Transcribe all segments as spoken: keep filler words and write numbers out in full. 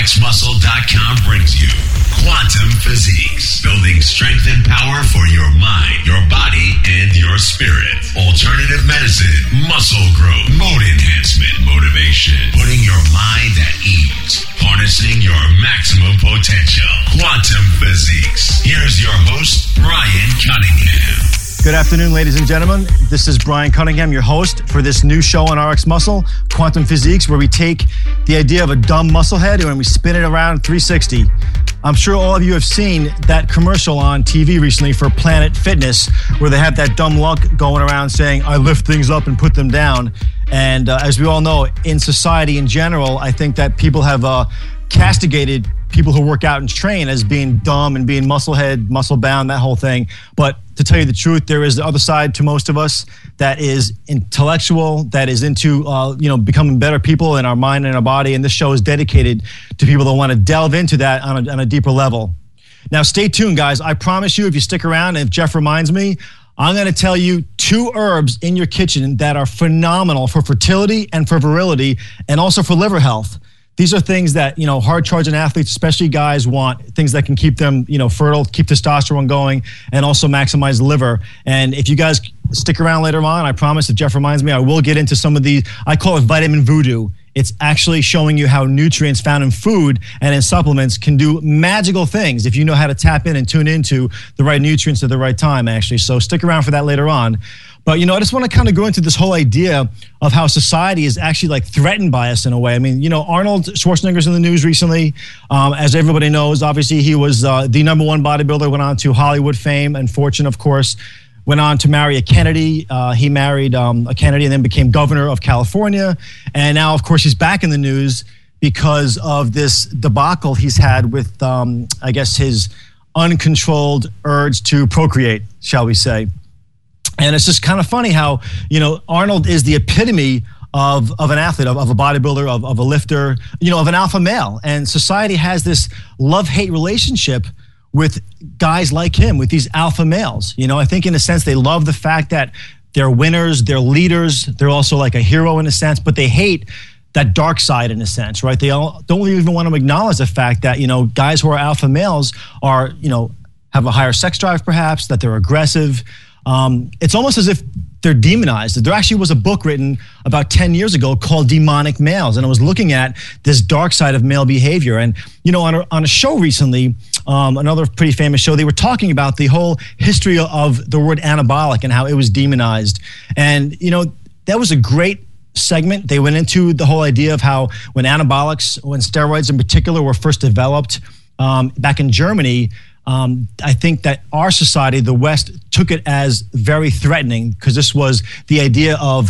X muscle dot com brings you Quantum Physiques, building strength and power for your mind, your body, and your spirit. Alternative medicine, muscle growth, mood enhancement, motivation, putting your mind at ease, harnessing your maximum potential. Quantum Physiques. Here's your host, Brian Cunningham. Good afternoon, ladies and gentlemen. This is Brian Cunningham, your host for this new show on R X Muscle, Quantum Physiques, where we take the idea of a dumb musclehead and we spin it around three sixty. I'm sure all of you have seen that commercial on T V recently for Planet Fitness, where they have that dumb luck going around saying, I lift things up and put them down. And uh, as we all know, in society in general, I think that people have uh, castigated people who work out and train as being dumb and being musclehead, muscle bound, that whole thing. But to tell you the truth, there is the other side to most of us that is intellectual, that is into uh, you know becoming better people in our mind and our body. And this show is dedicated to people that want to delve into that on a, on a deeper level. Now, stay tuned, guys. I promise you, if you stick around, and if Jeff reminds me, I'm going to tell you two herbs in your kitchen that are phenomenal for fertility and for virility, and also for liver health. These are things that, you know, hard-charging athletes, especially guys, want. Things that can keep them, you know, fertile, keep testosterone going, and also maximize liver. And if you guys stick around later on, I promise, if Jeff reminds me, I will get into some of the, I call it vitamin voodoo. It's actually showing you how nutrients found in food and in supplements can do magical things if you know how to tap in and tune into the right nutrients at the right time, actually. So stick around for that later on. But, you know, I just want to kind of go into this whole idea of how society is actually like threatened by us in a way. I mean, you know, Arnold Schwarzenegger's in the news recently. Um, as everybody knows, obviously he was uh, the number one bodybuilder, went on to Hollywood fame and fortune, of course, went on to marry a Kennedy. Uh, he married um, a Kennedy and then became governor of California. And now, of course, he's back in the news because of this debacle he's had with, um, I guess, his uncontrolled urge to procreate, shall we say. And it's just kind of funny how, you know, Arnold is the epitome of, of an athlete, of, of a bodybuilder, of, of a lifter, you know, of an alpha male. And society has this love-hate relationship with guys like him, with these alpha males. You know, I think in a sense they love the fact that they're winners, they're leaders, they're also like a hero in a sense, but they hate that dark side in a sense, right? They all, don't even want to acknowledge the fact that, you know, guys who are alpha males are, you know, have a higher sex drive perhaps, that they're aggressive. Um, it's almost as if they're demonized. There actually was a book written about ten years ago called Demonic Males, and it was looking at this dark side of male behavior. And, you know, on a, on a show recently, um, another pretty famous show, they were talking about the whole history of the word anabolic and how it was demonized. And, you know, that was a great segment. They went into the whole idea of how when anabolics, when steroids in particular were first developed um, back in Germany, Um, I think that our society, the West, took it as very threatening because this was the idea of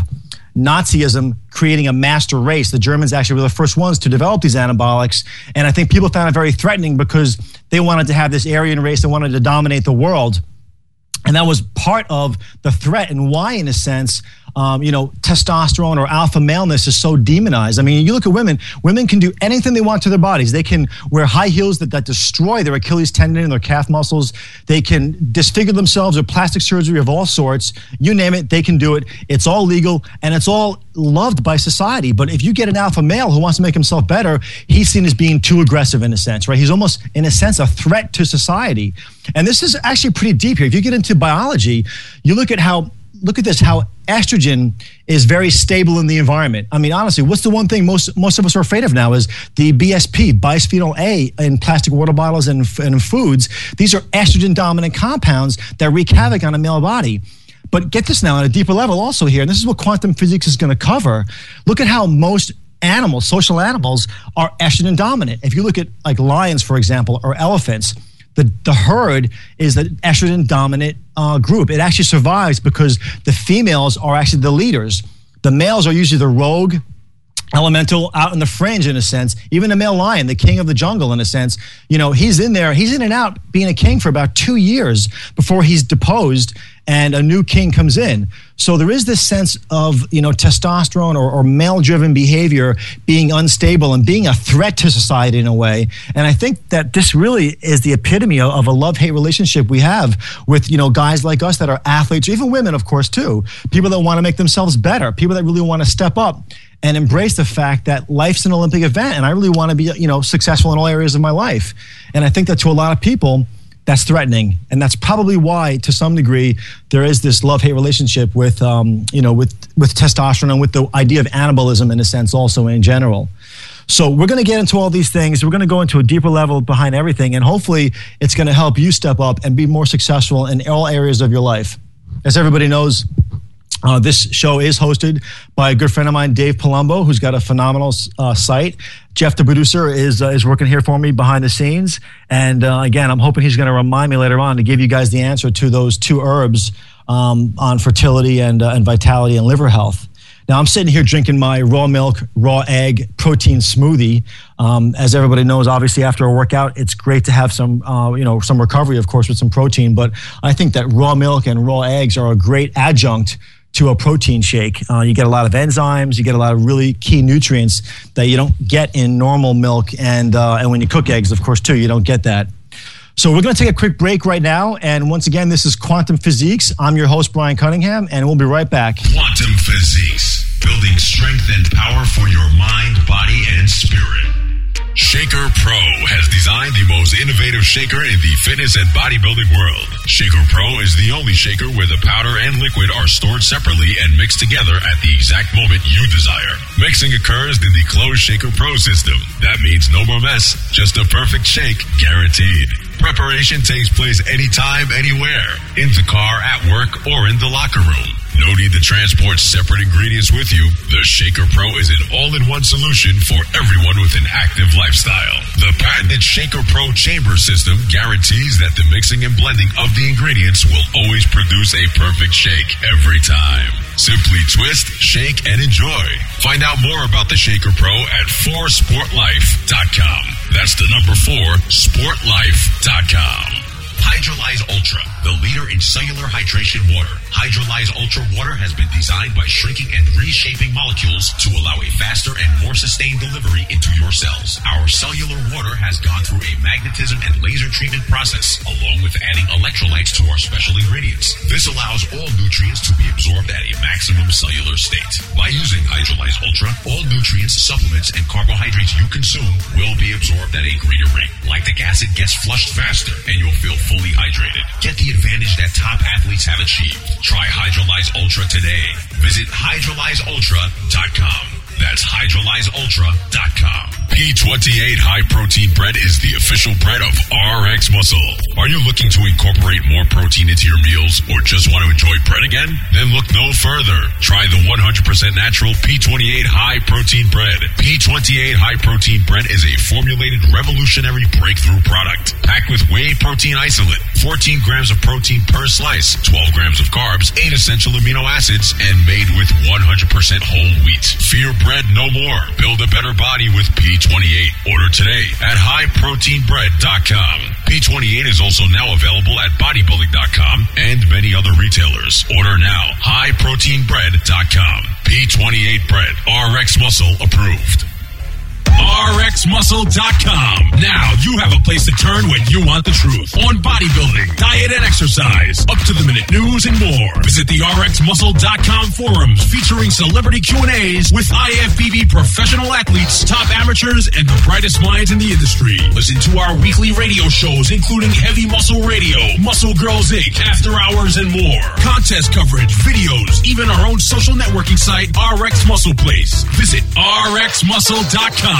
Nazism creating a master race. The Germans actually were the first ones to develop these anabolics. And I think people found it very threatening because they wanted to have this Aryan race. They wanted to dominate the world. And that was part of the threat and why, in a sense, um, you know, testosterone or alpha maleness is so demonized. I mean, you look at women, women can do anything they want to their bodies. They can wear high heels that, that destroy their Achilles tendon and their calf muscles. They can disfigure themselves with plastic surgery of all sorts. You name it, they can do it. It's all legal and it's all loved by society. But if you get an alpha male who wants to make himself better, he's seen as being too aggressive in a sense, right? He's almost, in a sense, a threat to society. And this is actually pretty deep here. If you get into biology, you look at how, look at this, how estrogen is very stable in the environment. I mean, honestly, what's the one thing most most of us are afraid of now is the B S P, bisphenol A, in plastic water bottles and, and in foods. These are estrogen-dominant compounds that wreak havoc on a male body. But get this now on a deeper level also here, and this is what quantum physics is going to cover. Look at how most animals, social animals, are estrogen dominant. If you look at like lions, for example, or elephants, The, the herd is the estrogen dominant uh, group. It actually survives because the females are actually the leaders. The males are usually the rogue, elemental, out in the fringe in a sense. Even the male lion, the king of the jungle in a sense, you know, he's in there, he's in and out being a king for about two years before he's deposed and a new king comes in. So there is this sense of, you know, testosterone or, or male-driven behavior being unstable and being a threat to society in a way. And I think that this really is the epitome of a love-hate relationship we have with, you know, guys like us that are athletes, or even women, of course, too. People that want to make themselves better, people that really want to step up and embrace the fact that life's an Olympic event, and I really want to be, you know, successful in all areas of my life. And I think that to a lot of people, that's threatening, and that's probably why, to some degree, there is this love-hate relationship with, um, you know, with with testosterone and with the idea of anabolism in a sense, also in general. So we're going to get into all these things. We're going to go into a deeper level behind everything, and hopefully, it's going to help you step up and be more successful in all areas of your life. As everybody knows, Uh, this show is hosted by a good friend of mine, Dave Palumbo, who's got a phenomenal uh, site. Jeff, the producer, is uh, is working here for me behind the scenes. And uh, again, I'm hoping he's going to remind me later on to give you guys the answer to those two herbs um, on fertility and, uh, and vitality and liver health. Now, I'm sitting here drinking my raw milk, raw egg protein smoothie. Um, as everybody knows, obviously, after a workout, it's great to have some, uh, you know, some recovery, of course, with some protein. But I think that raw milk and raw eggs are a great adjunct to a protein shake. Uh, you get a lot of enzymes, you get a lot of really key nutrients that you don't get in normal milk, and uh, and when you cook eggs, of course, too, you don't get that. So we're going to take a quick break right now, and once again, this is Quantum Physiques. I'm your host, Brian Cunningham, and we'll be right back. Quantum Physiques, building strength and power for your mind, body, and spirit. Shaker Pro has designed the most innovative shaker in the fitness and bodybuilding world. Shaker Pro is the only shaker where the powder and liquid are stored separately and mixed together at the exact moment you desire. Mixing occurs in the closed Shaker Pro system. That means no more mess, just a perfect shake, guaranteed. Preparation takes place anytime, anywhere, in the car, at work, or in the locker room. No need to transport separate ingredients with you. The Shaker Pro is an all-in-one solution for everyone with an active lifestyle. The patented Shaker Pro chamber system guarantees that the mixing and blending of the ingredients will always produce a perfect shake every time. Simply twist, shake, and enjoy. Find out more about the Shaker Pro at four sport life dot com. That's the number four, sport life dot com. Hydrolyze Ultra, the leader in cellular hydration water. Hydrolyze Ultra water has been designed by shrinking and reshaping molecules to allow a faster and more sustained delivery into your cells. Our cellular water has gone through a magnetism and laser treatment process, along with adding electrolytes to our special ingredients. This allows all nutrients to be absorbed at a maximum cellular state. By using Hydrolyze Ultra, all nutrients, supplements, and carbohydrates you consume will be absorbed at a greater rate. Lactic acid gets flushed faster, and you'll feel fully hydrated. Get the advantage that top athletes have achieved. Try Hydrolyze Ultra today. Visit hydrolyze ultra dot com. That's hydrolyze ultra dot com. P twenty-eight High Protein Bread is the official bread of R X Muscle. Are you looking to incorporate more protein into your meals or just want to enjoy bread again? Then look no further. Try the one hundred percent natural P twenty-eight High Protein Bread. P twenty-eight High Protein Bread is a formulated revolutionary breakthrough product packed with whey protein isolate, fourteen grams of protein per slice, twelve grams of carbs, eight essential amino acids, and made with one hundred percent whole wheat. Fear bread no more. Build a better body with P twenty-eight. Order today at high protein bread dot com. P twenty-eight is also now available at bodybuilding dot com and many other retailers. Order now. high protein bread dot com. P twenty-eight bread. R X Muscle approved. R X muscle dot com. Now you have a place to turn when you want the truth on bodybuilding, diet, and exercise, up to the minute news and more. Visit the R X muscle dot com forums featuring celebrity Q and A's with I F B B professional athletes, top amateurs, and the brightest minds in the industry. Listen to our weekly radio shows, including Heavy Muscle Radio, Muscle Girls Incorporated, After Hours, and more. Contest coverage, videos, even our own social networking site, R X Muscle Place. Visit R X muscle dot com.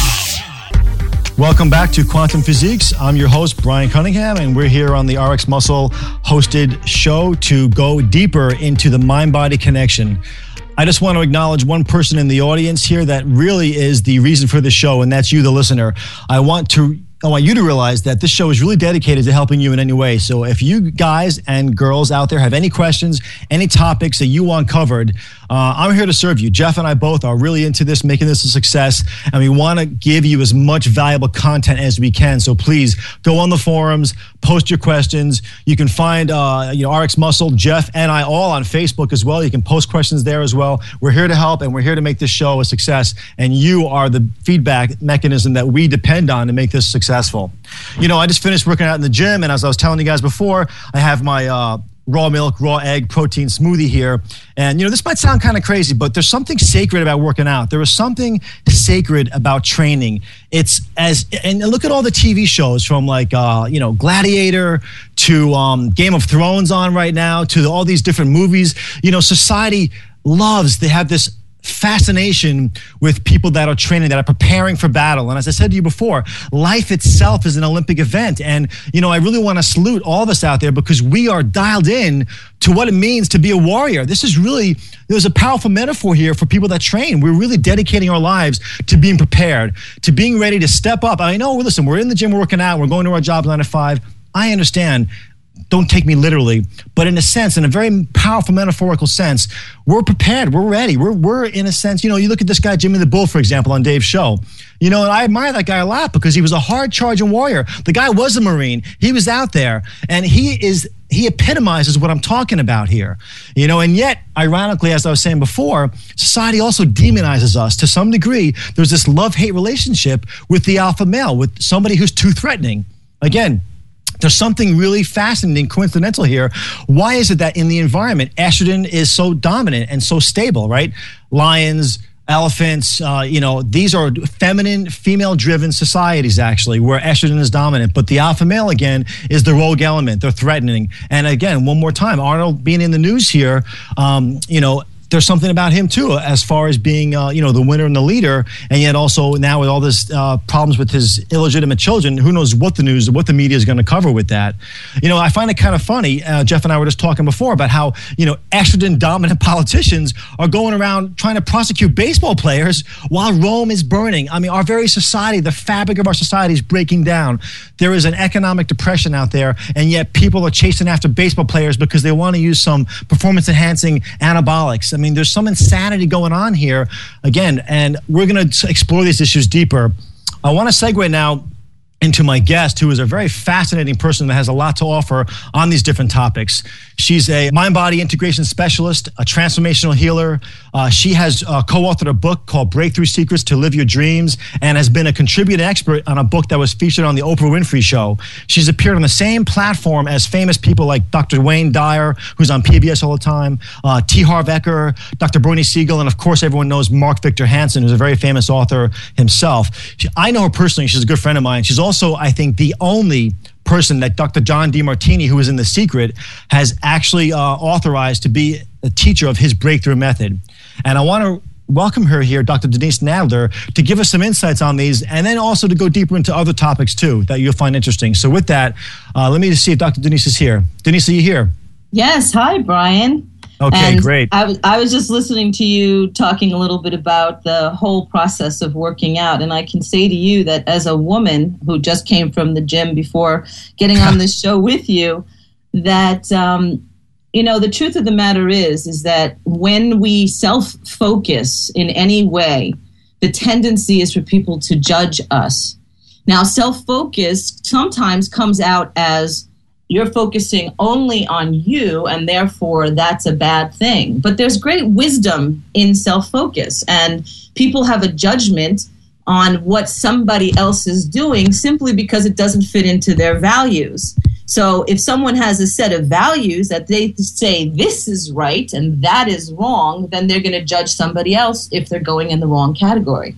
Welcome back to Quantum Physiques. I'm your host, Brian Cunningham, and we're here on the R X Muscle hosted show to go deeper into the mind-body connection. I just want to acknowledge one person in the audience here that really is the reason for the show, and that's you, the listener. I want to I want you to realize that this show is really dedicated to helping you in any way. So if you guys and girls out there have any questions, any topics that you want covered, uh, I'm here to serve you. Jeff and I both are really into this, making this a success, and we want to give you as much valuable content as we can. So please go on the forums, post your questions. You can find uh, you know, R X Muscle, Jeff, and I all on Facebook as well. You can post questions there as well. We're here to help, and we're here to make this show a success, and you are the feedback mechanism that we depend on to make this successful. You know, I just finished working out in the gym, and as I was telling you guys before, I have my uh, raw milk, raw egg, protein smoothie here. And, you know, this might sound kind of crazy, but there's something sacred about working out. There is something sacred about training. It's as, and look at all the T V shows from like, uh, you know, Gladiator to um, Game of Thrones on right now to all these different movies. You know, society loves, they have this fascination with people that are training, that are preparing for battle. And as I said to you before, life itself is an Olympic event. And, you know, I really want to salute all of us out there because we are dialed in to what it means to be a warrior. This is really, there's a powerful metaphor here for people that train. We're really dedicating our lives to being prepared, to being ready to step up. I know, listen, we're in the gym, we're working out, we're going to our jobs nine to five. I understand. Don't take me literally, but in a sense, in a very powerful metaphorical sense, we're prepared, we're ready. We're, we're in a sense, you know, you look at this guy, Jimmy the Bull, for example, on Dave's show. You know, and I admire that guy a lot because he was a hard charging warrior. The guy was a Marine. He was out there and he is, he epitomizes what I'm talking about here. You know, and yet, ironically, as I was saying before, society also demonizes us to some degree. There's this love-hate relationship with the alpha male, with somebody who's too threatening. Again, there's something really fascinating, coincidental here. Why is it that in the environment, estrogen is so dominant and so stable, right? Lions, elephants, uh, you know, these are feminine, female-driven societies, actually, where estrogen is dominant. But the alpha male, again, is the rogue element. They're threatening. And again, one more time, Arnold being in the news here, um, you know, there's something about him too, as far as being, uh, you know, the winner and the leader, and yet also now with all this uh, problems with his illegitimate children, who knows what the news, what the media is going to cover with that. You know, I find it kind of funny. Uh, Jeff and I were just talking before about how, you know, estrogen-dominant politicians are going around trying to prosecute baseball players while Rome is burning. I mean, our very society, the fabric of our society is breaking down. There is an economic depression out there, and yet people are chasing after baseball players because they want to use some performance-enhancing anabolics. I mean, there's some insanity going on here, again, and we're going to explore these issues deeper. I want to segue now into my guest, who is a very fascinating person that has a lot to offer on these different topics. She's a mind-body integration specialist, a transformational healer. Uh, she has uh, co-authored a book called Breakthrough Secrets to Live Your Dreams and has been a contributing expert on a book that was featured on the Oprah Winfrey Show. She's appeared on the same platform as famous people like Doctor Wayne Dyer, who's on P B S all the time, uh, T. Harv Eker, Doctor Bernie Siegel, and of course everyone knows Mark Victor Hansen, who's a very famous author himself. She, I know her personally. She's a good friend of mine. She's also Also, I think the only person that Doctor John Demartini, who is in The Secret, has actually uh, authorized to be a teacher of his breakthrough method. And I want to welcome her here, Doctor Denise Nadler, to give us some insights on these and then also to go deeper into other topics too that you'll find interesting. So with that, uh, let me just see if Doctor Denise is here. Denise, are you here? Yes. Hi, Brian. Okay, and great. I was I was just listening to you talking a little bit about the whole process of working out, and I can say to you that as a woman who just came from the gym before getting on this show with you, that um, you know the truth of the matter is is that when we self-focus in any way, the tendency is for people to judge us. Now, self-focus sometimes comes out as you're focusing only on you, and therefore that's a bad thing. But there's great wisdom in self-focus, and people have a judgment on what somebody else is doing simply because it doesn't fit into their values. So if someone has a set of values that they say this is right and that is wrong, then they're going to judge somebody else if they're going in the wrong category.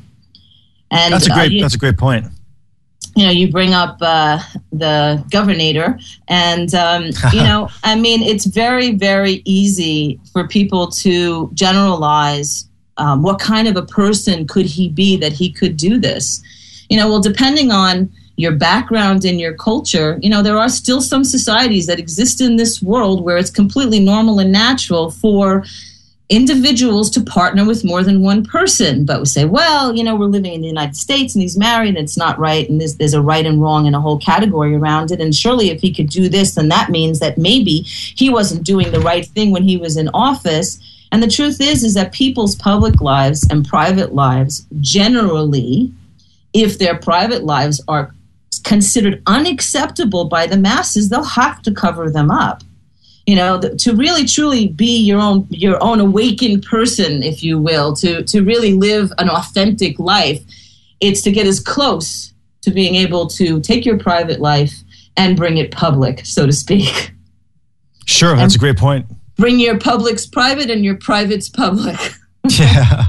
And that's a great. uh, you, that's a great point. You know, you bring up uh, the governor, and, um, you know, I mean, it's very, very easy for people to generalize um, what kind of a person could he be that he could do this. You know, well, depending on your background and your culture, you know, there are still some societies that exist in this world where it's completely normal and natural for individuals to partner with more than one person. But we say, well, you know, we're living in the United States and he's married and it's not right. And there's, there's a right and wrong and a whole category around it. And surely if he could do this, then that means that maybe he wasn't doing the right thing when he was in office. And the truth is, is that people's public lives and private lives generally, if their private lives are considered unacceptable by the masses, they'll have to cover them up. You know, the, to really truly be your own your own awakened person, if you will, to, to really live an authentic life, it's to get as close to being able to take your private life and bring it public, so to speak. Sure, that's and a great point. Bring your public's private and your private's public. Yeah.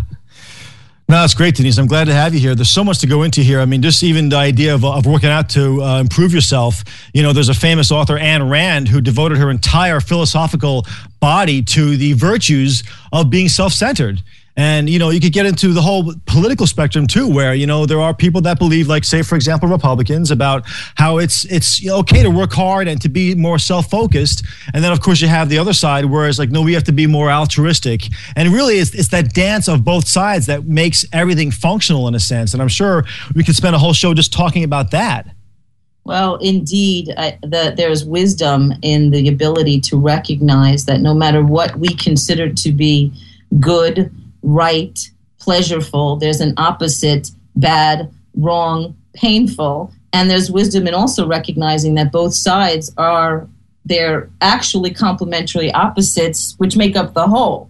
No, that's great, Denise. I'm glad to have you here. There's so much to go into here. I mean, just even the idea of, of working out to uh, improve yourself. You know, there's a famous author, Ayn Rand, who devoted her entire philosophical body to the virtues of being self-centered. And, you know, you could get into the whole political spectrum, too, where, you know, there are people that believe, like, say, for example, Republicans, about how it's it's okay to work hard and to be more self-focused. And then, of course, you have the other side where it's like, no, we have to be more altruistic. And really, it's, it's that dance of both sides that makes everything functional in a sense. And I'm sure we could spend a whole show just talking about that. Well, indeed, I, the, there's wisdom in the ability to recognize that no matter what we consider to be good, right, pleasureful, there's an opposite, bad, wrong, painful, and there's wisdom in also recognizing that both sides are, they're actually complementary opposites which make up the whole.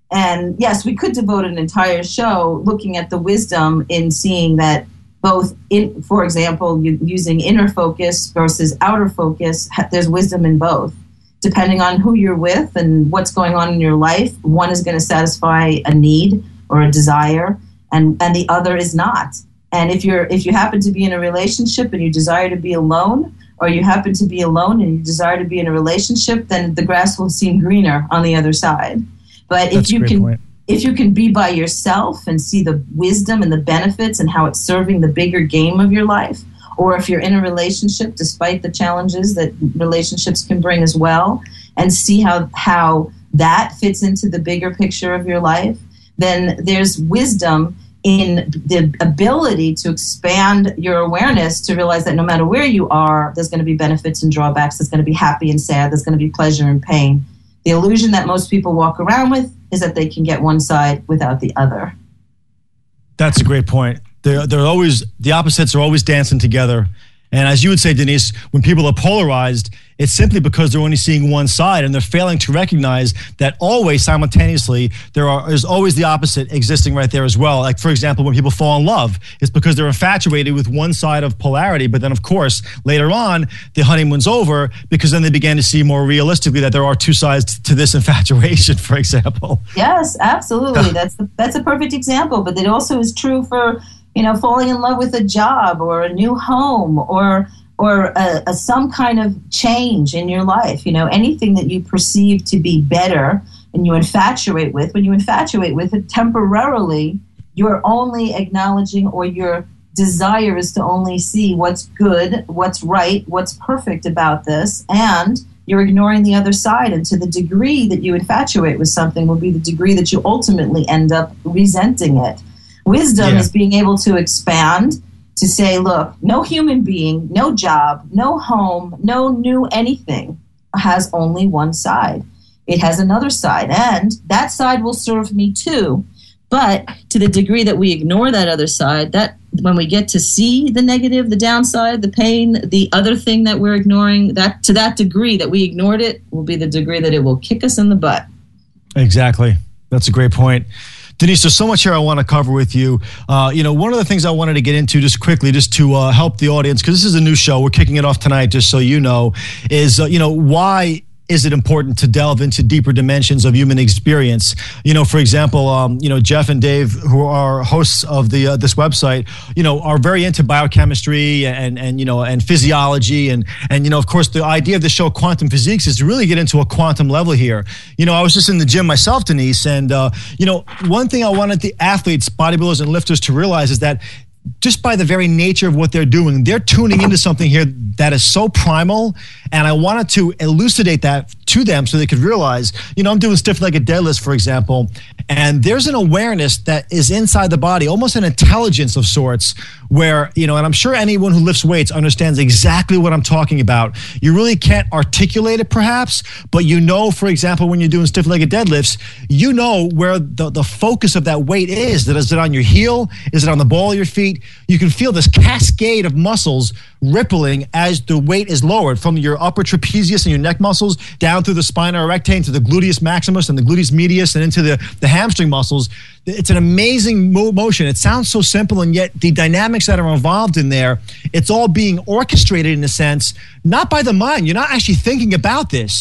And yes, we could devote an entire show looking at the wisdom in seeing that both, in, for example, using inner focus versus outer focus, there's wisdom in both. Depending on who you're with and what's going on in your life, one is going to satisfy a need or a desire, and, and the other is not. And if you're if you happen to be in a relationship and you desire to be alone, or you happen to be alone and you desire to be in a relationship, then the grass will seem greener on the other side. But if you can point. if you can be by yourself and see the wisdom and the benefits and how it's serving the bigger game of your life, or if you're in a relationship, despite the challenges that relationships can bring as well, and see how how that fits into the bigger picture of your life, then there's wisdom in the ability to expand your awareness to realize that no matter where you are, there's going to be benefits and drawbacks, there's going to be happy and sad, there's going to be pleasure and pain. The illusion that most people walk around with is that they can get one side without the other. That's a great point. They're, they're always, the opposites are always dancing together. And as you would say, Denise, when people are polarized, it's simply because they're only seeing one side and they're failing to recognize that always simultaneously there are is always the opposite existing right there as well. Like, for example, when people fall in love, it's because they're infatuated with one side of polarity. But then, of course, later on, the honeymoon's over because then they began to see more realistically that there are two sides to this infatuation, for example. Yes, absolutely. that's the, that's a perfect example. But it also is true for, you know, falling in love with a job or a new home or or a, a, some kind of change in your life. You know, anything that you perceive to be better and you infatuate with, when you infatuate with it temporarily, you're only acknowledging, or your desire is to only see what's good, what's right, what's perfect about this, and you're ignoring the other side. And to the degree that you infatuate with something will be the degree that you ultimately end up resenting it. Wisdom yeah. is being able to expand, to say, look, no human being, no job, no home, no new anything has only one side. It has another side, and that side will serve me too. But to the degree that we ignore that other side, that when we get to see the negative, the downside, the pain, the other thing that we're ignoring, that to that degree that we ignored it will be the degree that it will kick us in the butt. Exactly. That's a great point. Denise, there's so much here I want to cover with you. Uh, you know, one of the things I wanted to get into just quickly, just to uh, help the audience, because this is a new show, we're kicking it off tonight, just so you know, is, uh, you know, why is it important to delve into deeper dimensions of human experience? You know, for example, um, you know, Jeff and Dave, who are hosts of the uh, this website, you know, are very into biochemistry and and you know and physiology and and you know, of course, the idea of the show Quantum Physiques is to really get into a quantum level here. You know, I was just in the gym myself, Denise, and uh, you know, one thing I wanted the athletes, bodybuilders, and lifters to realize is that just by the very nature of what they're doing, they're tuning into something here that is so primal. And I wanted to elucidate that to them so they could realize, you know, I'm doing stiff-legged deadlifts, for example, and there's an awareness that is inside the body, almost an intelligence of sorts, where, you know, and I'm sure anyone who lifts weights understands exactly what I'm talking about. You really can't articulate it, perhaps, but you know, for example, when you're doing stiff-legged deadlifts, you know where the, the focus of that weight is. That is it on your heel? Is it on the ball of your feet? You can feel this cascade of muscles rippling as the weight is lowered from your upper trapezius and your neck muscles down through the spina erecta to the gluteus maximus and the gluteus medius and into the, the hamstring muscles. It's an amazing mo- motion. It sounds so simple, and yet the dynamics that are involved in there, it's all being orchestrated in a sense, not by the mind. You're not actually thinking about this.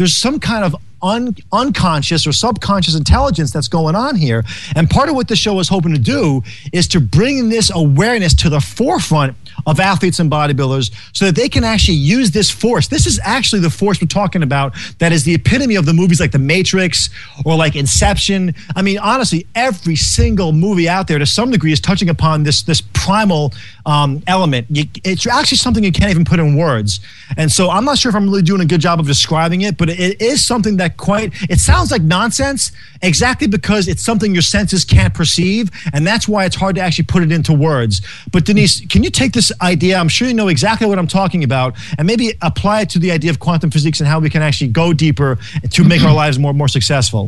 there's some kind of un, unconscious or subconscious intelligence that's going on here. And part of what the show is hoping to do is to bring this awareness to the forefront of athletes and bodybuilders so that they can actually use this force. This is actually the force we're talking about that is the epitome of the movies like The Matrix or like Inception. I mean, honestly, every single movie out there to some degree is touching upon this, this primal um, element. You, it's actually something you can't even put in words. And so I'm not sure if I'm really doing a good job of describing it, but it is something that quite, it sounds like nonsense exactly because it's something your senses can't perceive. And that's why it's hard to actually put it into words. But Denise, can you take this idea, I'm sure you know exactly what I'm talking about, and maybe apply it to the idea of quantum physics and how we can actually go deeper to make our lives more more successful?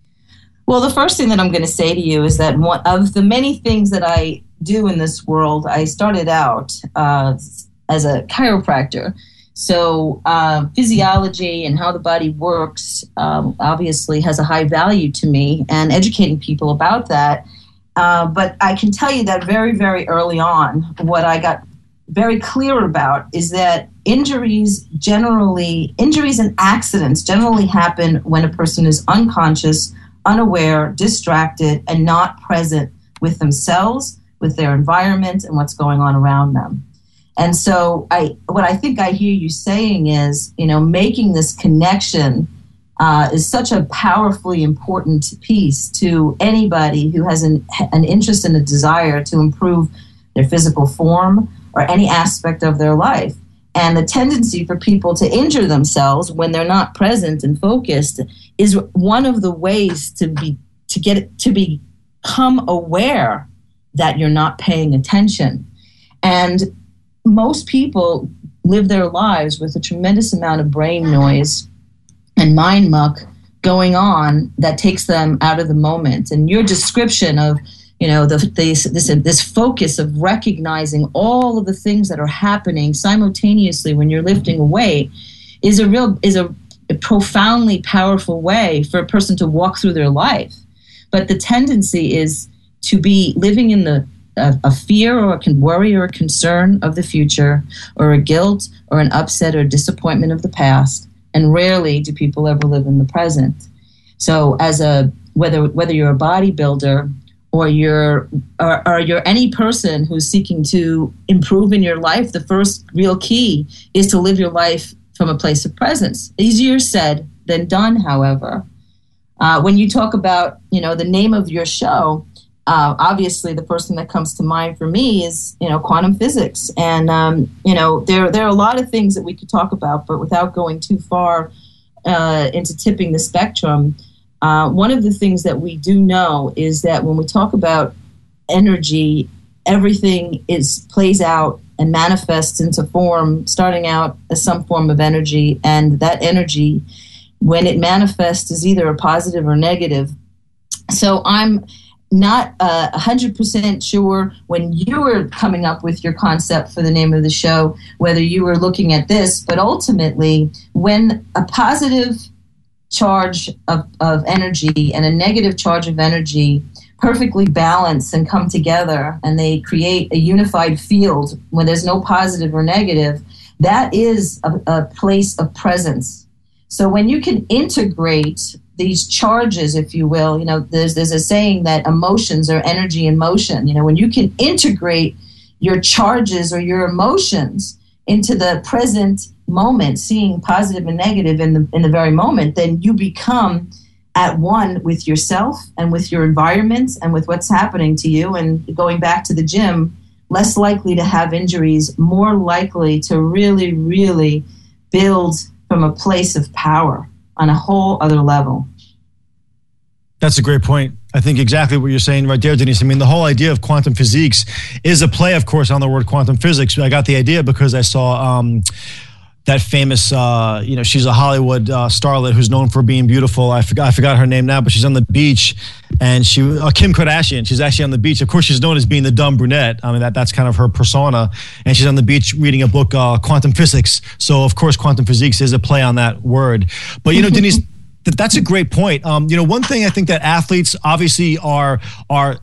Well, the first thing that I'm going to say to you is that one of the many things that I do in this world, I started out uh, as a chiropractor. So uh, physiology and how the body works um, obviously has a high value to me, and educating people about that. Uh, but I can tell you that very, very early on, what I got very clear about is that injuries generally, injuries and accidents generally happen when a person is unconscious, unaware, distracted, and not present with themselves, with their environment, and what's going on around them. And so I, what I think I hear you saying is, you know, making this connection Uh, is such a powerfully important piece to anybody who has an, an interest and a desire to improve their physical form or any aspect of their life. And the tendency for people to injure themselves when they're not present and focused is one of the ways to be to get to become aware that you're not paying attention. And most people live their lives with a tremendous amount of brain noise and mind muck going on that takes them out of the moment. And your description of, you know, the, this, this this focus of recognizing all of the things that are happening simultaneously when you're lifting a weight is a real is a, a profoundly powerful way for a person to walk through their life. But the tendency is to be living in the a, a fear or a worry or a concern of the future, or a guilt or an upset or disappointment of the past. And rarely do people ever live in the present. So as a whether whether you're a bodybuilder or you're or, or you're any person who's seeking to improve in your life, the first real key is to live your life from a place of presence. Easier said than done, however. Uh, when you talk about, you know, the name of your show, uh, obviously the first thing that comes to mind for me is, you know, quantum physics. And, um, you know, there, there are a lot of things that we could talk about, but without going too far uh, into tipping the spectrum, uh, one of the things that we do know is that when we talk about energy, everything is plays out and manifests into form, starting out as some form of energy. And that energy, when it manifests, is either a positive or negative. So I'm not uh, one hundred percent sure when you were coming up with your concept for the name of the show, whether you were looking at this, but ultimately when a positive charge of, of energy and a negative charge of energy perfectly balance and come together and they create a unified field when there's no positive or negative, that is a, a place of presence. So when you can integrate these charges, if you will, you know, there's there's a saying that emotions are energy in motion. You know, when you can integrate your charges or your emotions into the present moment, seeing positive and negative in the in the very moment, then you become at one with yourself and with your environment and with what's happening to you. And going back to the gym, less likely to have injuries, more likely to really, really build from a place of power on a whole other level. That's a great point. I think exactly what you're saying right there, Denise. I mean, the whole idea of quantum physiques is a play, of course, on the word quantum physics. I got the idea because I saw um, that famous, uh, you know, she's a Hollywood uh, starlet who's known for being beautiful. I forgot, I forgot her name now, but she's on the beach, and she, uh, Kim Kardashian. She's actually on the beach. Of course, she's known as being the dumb brunette. I mean, that that's kind of her persona. And she's on the beach reading a book, uh, Quantum Physics. So, of course, quantum physiques is a play on that word. But you know, Denise, th- that's a great point. Um, you know, one thing I think that athletes obviously are are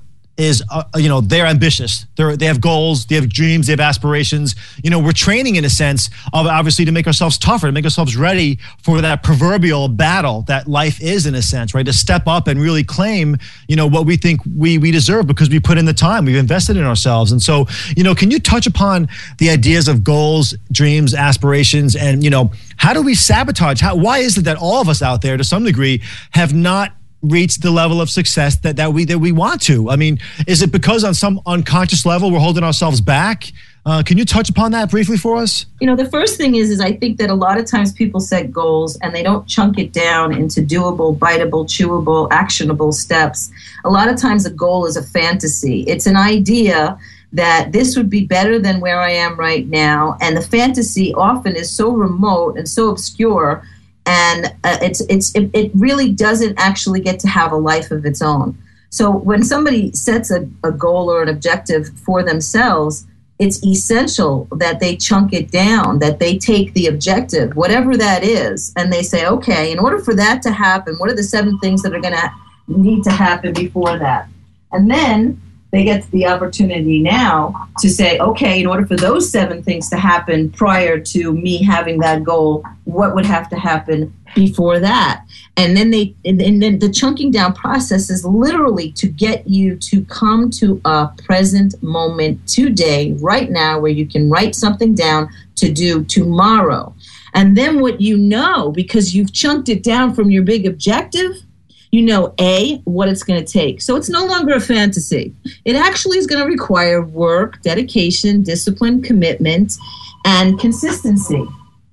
is, uh, you know, they're ambitious. They're, they have goals, they have dreams, they have aspirations. You know, we're training in a sense of obviously to make ourselves tougher, to make ourselves ready for that proverbial battle that life is in a sense, right? To step up and really claim, you know, what we think we, we deserve because we put in the time, we've invested in ourselves. And so, you know, can you touch upon the ideas of goals, dreams, aspirations, and, you know, how do we sabotage? How, why is it that all of us out there to some degree have not reached the level of success that, that we that we want to? I mean, is it because on some unconscious level we're holding ourselves back? Uh, can you touch upon that briefly for us? You know, the first thing is, is I think that a lot of times people set goals and they don't chunk it down into doable, biteable, chewable, actionable steps. A lot of times a goal is a fantasy. It's an idea that this would be better than where I am right now. And the fantasy often is so remote and so obscure, and uh, it's it's it, it really doesn't actually get to have a life of its own. So when somebody sets a, a goal or an objective for themselves, it's essential that they chunk it down, that they take the objective, whatever that is, and they say, okay, in order for that to happen, what are the seven things that are going to need to happen before that? And then they get the opportunity now to say, okay, in order for those seven things to happen prior to me having that goal, what would have to happen before that? And then they, and, and then the chunking down process is literally to get you to come to a present moment today, right now, where you can write something down to do tomorrow. And then what you know, because you've chunked it down from your big objective, you know, A, what it's going to take. So it's no longer a fantasy. It actually is going to require work, dedication, discipline, commitment, and consistency.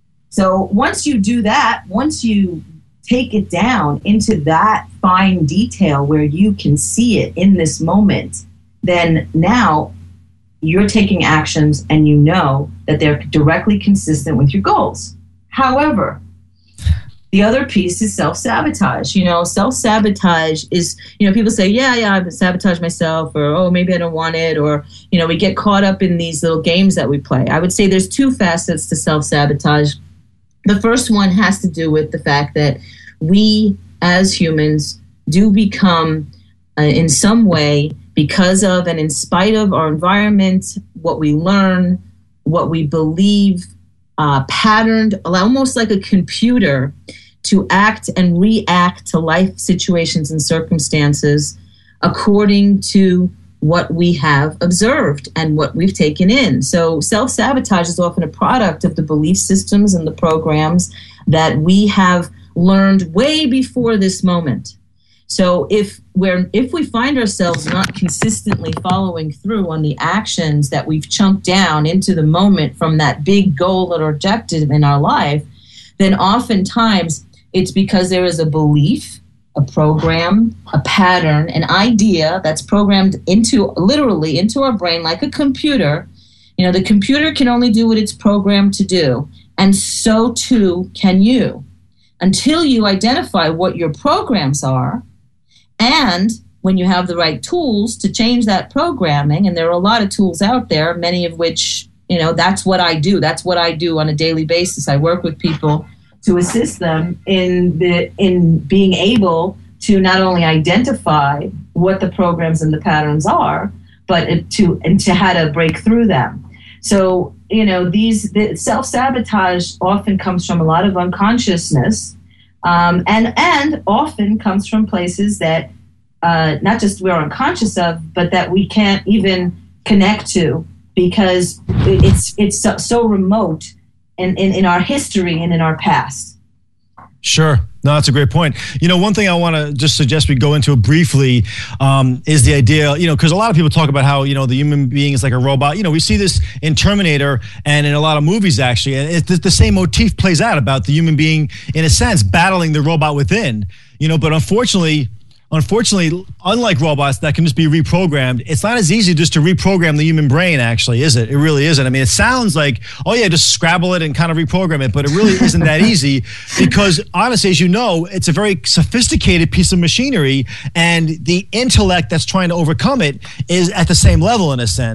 So once you do that, once you take it down into that fine detail where you can see it in this moment, then now you're taking actions and you know that they're directly consistent with your goals. However, the other piece is self-sabotage. You know, self-sabotage is, you know, people say, yeah, yeah, I've sabotaged myself, or, oh, maybe I don't want it, or, you know, we get caught up in these little games that we play. I would say there's two facets to self-sabotage. The first one has to do with the fact that we, as humans, do become, uh, in some way, because of and in spite of our environment, what we learn, what we believe, uh, patterned, almost like a computer, to act and react to life situations and circumstances according to what we have observed and what we've taken in. So self-sabotage is often a product of the belief systems and the programs that we have learned way before this moment. So if we're if we find ourselves not consistently following through on the actions that we've chunked down into the moment from that big goal or objective in our life, then oftentimes it's because there is a belief, a program, a pattern, an idea that's programmed into, literally into our brain like a computer. You know, the computer can only do what it's programmed to do, and so too can you. Until you identify what your programs are, and when you have the right tools to change that programming, and there are a lot of tools out there, many of which, you know, that's what I do. That's what I do on a daily basis. I work with people to assist them in the in being able to not only identify what the programs and the patterns are, but to and to how to break through them. So, you know, these the self-sabotage often comes from a lot of unconsciousness, um, and and often comes from places that uh, not just we're unconscious of, but that we can't even connect to because it's it's so, so remote in, in, in our history and in our past. Sure. No, that's a great point. You know, one thing I want to just suggest we go into briefly um, is the idea, you know, because a lot of people talk about how, you know, the human being is like a robot. You know, we see this in Terminator and in a lot of movies, actually. And it's the, the same motif plays out about the human being, in a sense, battling the robot within, you know, but unfortunately, Unfortunately, unlike robots that can just be reprogrammed, it's not as easy just to reprogram the human brain, actually, is it? It really isn't. I mean, it sounds like, oh, yeah, just scrabble it and kind of reprogram it, but it really isn't that easy because, honestly, as you know, it's a very sophisticated piece of machinery, and the intellect that's trying to overcome it is at the same level, in a sense.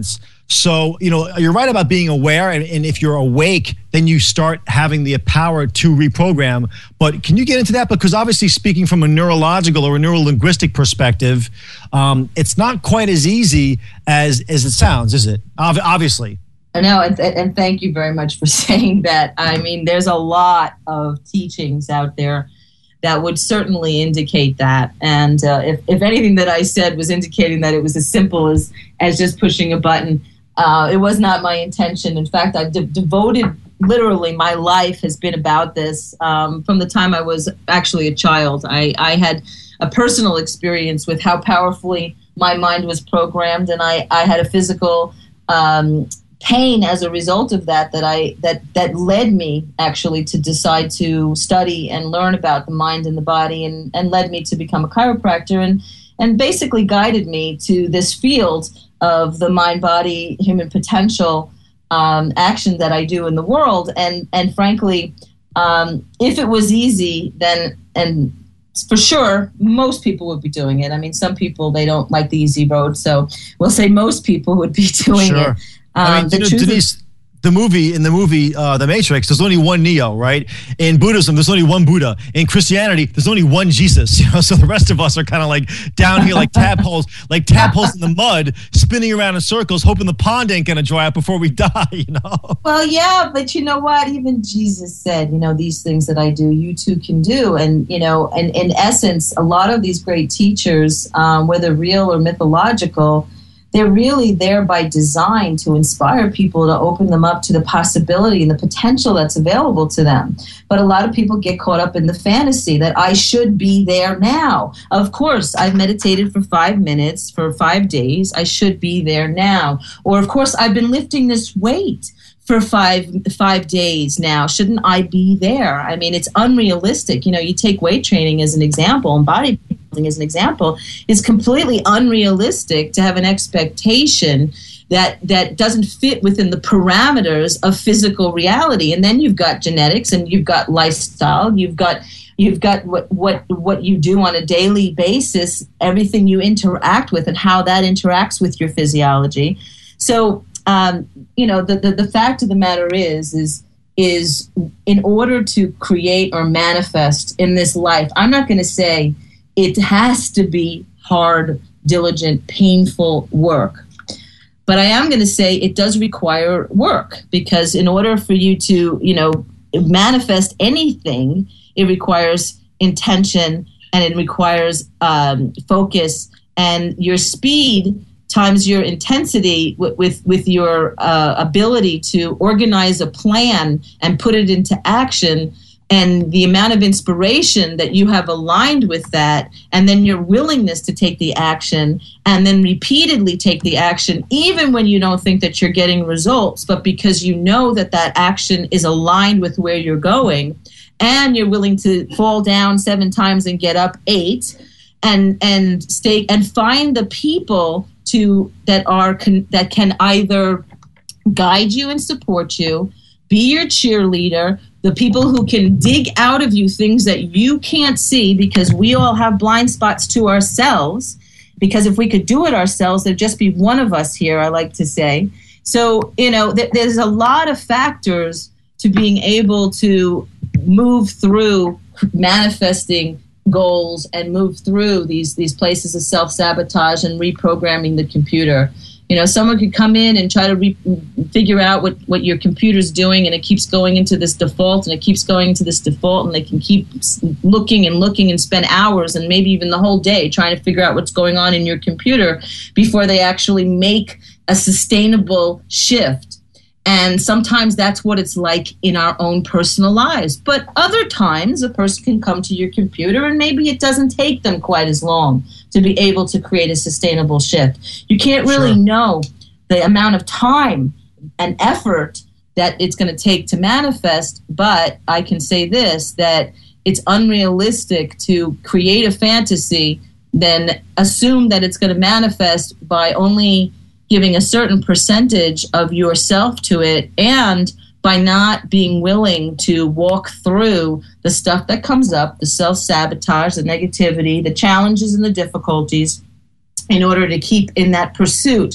So, you know, you're right about being aware. And, and if you're awake, then you start having the power to reprogram. But can you get into that? Because obviously speaking from a neurological or a neurolinguistic perspective, um, it's not quite as easy as, as it sounds, is it? Ob- obviously. No, and, and thank you very much for saying that. I mean, there's a lot of teachings out there that would certainly indicate that. And uh, if, if anything that I said was indicating that it was as simple as, as just pushing a button, uh, it was not my intention. In fact, I've de- devoted, literally, my life has been about this um, from the time I was actually a child. I, I had a personal experience with how powerfully my mind was programmed, and I, I had a physical um, pain as a result of that that I that that led me actually to decide to study and learn about the mind and the body, and, and led me to become a chiropractor, and and basically guided me to this field of the mind body human potential um, action that I do in the world. And and frankly, um, if it was easy, then and for sure most people would be doing it. I mean, some people, they don't like the easy road, so we'll say most people would be doing sure. it. I mean, Um, you know, Denise, the movie, in the movie, uh, The Matrix, there's only one Neo, right? In Buddhism, there's only one Buddha. In Christianity, there's only one Jesus. You know, so the rest of us are kind of like down here, like tadpoles, like tadpoles in the mud, spinning around in circles, hoping the pond ain't gonna dry up before we die. You know. Well, yeah, but you know what? Even Jesus said, you know, these things that I do, you too can do. And you know, and in essence, a lot of these great teachers, um, whether real or mythological, they're really there by design to inspire people, to open them up to the possibility and the potential that's available to them. But a lot of people get caught up in the fantasy that I should be there now. Of course, I've meditated for five minutes for five days. I should be there now. Or, of course, I've been lifting this weight for five five days now. Shouldn't I be there? I mean, it's unrealistic. You know, you take weight training as an example and bodybuilding as an example. It's completely unrealistic to have an expectation that that doesn't fit within the parameters of physical reality. And then you've got genetics, and you've got lifestyle, you've got you've got what what what you do on a daily basis, everything you interact with, and how that interacts with your physiology. So Um, you know, the, the, the fact of the matter is, is, is in order to create or manifest in this life, I'm not going to say it has to be hard, diligent, painful work. But I am going to say it does require work, because in order for you to, you know, manifest anything, it requires intention, and it requires um, focus, and your speed times your intensity with with, with your uh, ability to organize a plan and put it into action, and the amount of inspiration that you have aligned with that, and then your willingness to take the action, and then repeatedly take the action, even when you don't think that you're getting results, but because you know that that action is aligned with where you're going, and you're willing to fall down seven times and get up eight, and and stay and find the people to that are con, that can either guide you and support you, be your cheerleader, the people who can dig out of you things that you can't see, because we all have blind spots to ourselves. Because if we could do it ourselves, there'd just be one of us here, I like to say. So, you know, th- there's a lot of factors to being able to move through manifesting goals and move through these these places of self-sabotage and reprogramming the computer. You know, someone could come in and try to re- figure out what, what your computer's doing, and it keeps going into this default, and it keeps going into this default, and they can keep looking and looking and spend hours and maybe even the whole day trying to figure out what's going on in your computer before they actually make a sustainable shift. And sometimes that's what it's like in our own personal lives. But other times, a person can come to your computer and maybe it doesn't take them quite as long to be able to create a sustainable shift. You can't really Sure. know the amount of time and effort that it's going to take to manifest, but I can say this, that it's unrealistic to create a fantasy, then assume that it's going to manifest by only giving a certain percentage of yourself to it, and by not being willing to walk through the stuff that comes up, the self-sabotage, the negativity, the challenges and the difficulties, in order to keep in that pursuit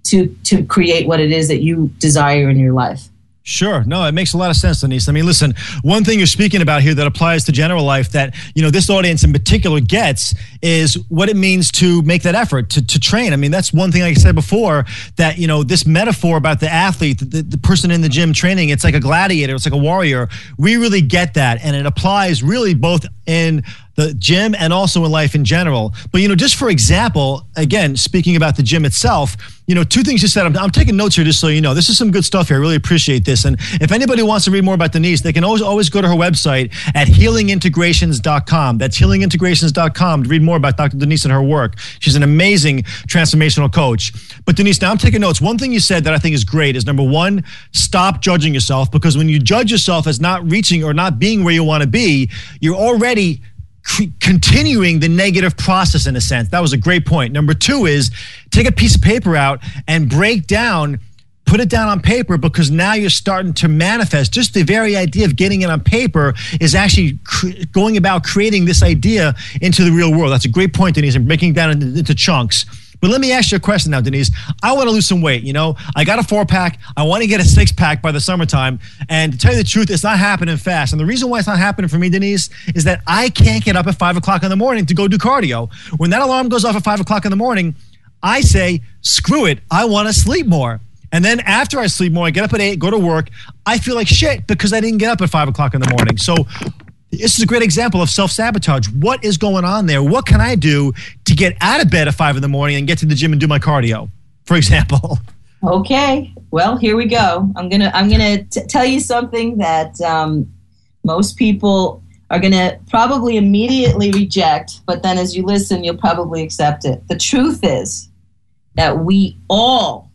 to to create what it is that you desire in your life. Sure. No, it makes a lot of sense, Denise. I mean, listen, one thing you're speaking about here that applies to general life that, you know, this audience in particular gets is what it means to make that effort, to, to train. I mean, that's one thing, like I said before, that, you know, this metaphor about the athlete, the, the person in the gym training, it's like a gladiator, it's like a warrior. We really get that. And it applies really both in the gym and also in life in general. But, you know, just for example, again, speaking about the gym itself, you know, two things you said. I'm, I'm taking notes here just so you know. This is some good stuff here. I really appreciate this. And if anybody wants to read more about Denise, they can always always go to her website at healing integrations dot com. That's healing integrations dot com to read more about Doctor Denise and her work. She's an amazing transformational coach. But Denise, now I'm taking notes. One thing you said that I think is great is, number one, stop judging yourself, because when you judge yourself as not reaching or not being where you want to be, you're already C- continuing the negative process in a sense. That was a great point. Number two is take a piece of paper out and break down, put it down on paper, because now you're starting to manifest. Just the very idea of getting it on paper is actually cr- going about creating this idea into the real world. That's a great point, Denise, and breaking it down into, into chunks. But let me ask you a question now, Denise. I want to lose some weight. You know, I got a four pack. I want to get a six pack by the summertime. And to tell you the truth, it's not happening fast. And the reason why it's not happening for me, Denise, is that I can't get up at five o'clock in the morning to go do cardio. When that alarm goes off at five o'clock in the morning, I say, screw it. I want to sleep more. And then after I sleep more, I get up at eight, go to work. I feel like shit because I didn't get up at five o'clock in the morning. So this is a great example of self-sabotage. What is going on there? What can I do to get out of bed at five in the morning and get to the gym and do my cardio, for example? Okay. Well, here we go. I'm gonna I'm gonna t- tell you something that um, most people are gonna probably immediately reject, but then as you listen, you'll probably accept it. The truth is that we all